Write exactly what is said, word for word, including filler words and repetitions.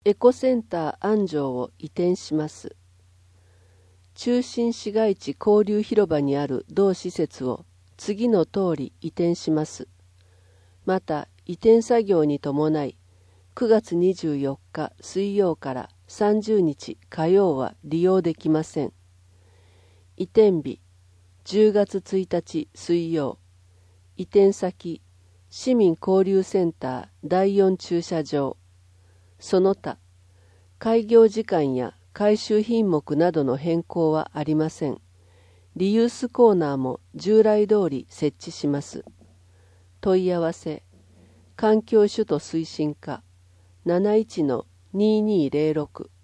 エコセンター安城を移転します。中心市街地交流広場にある同施設を次の通り移転します。また移転作業に伴い、くがつにじゅうよっか水曜からさんじゅうにち火曜は利用できません。移転日、じゅうがつついたち水曜。移転先、市民交流センターだいよん駐車場。その他、開業時間や回収品目などの変更はありません。リユースコーナーも従来通り設置します。問い合わせ、環境首都推進課 なないちのにーにーぜろろく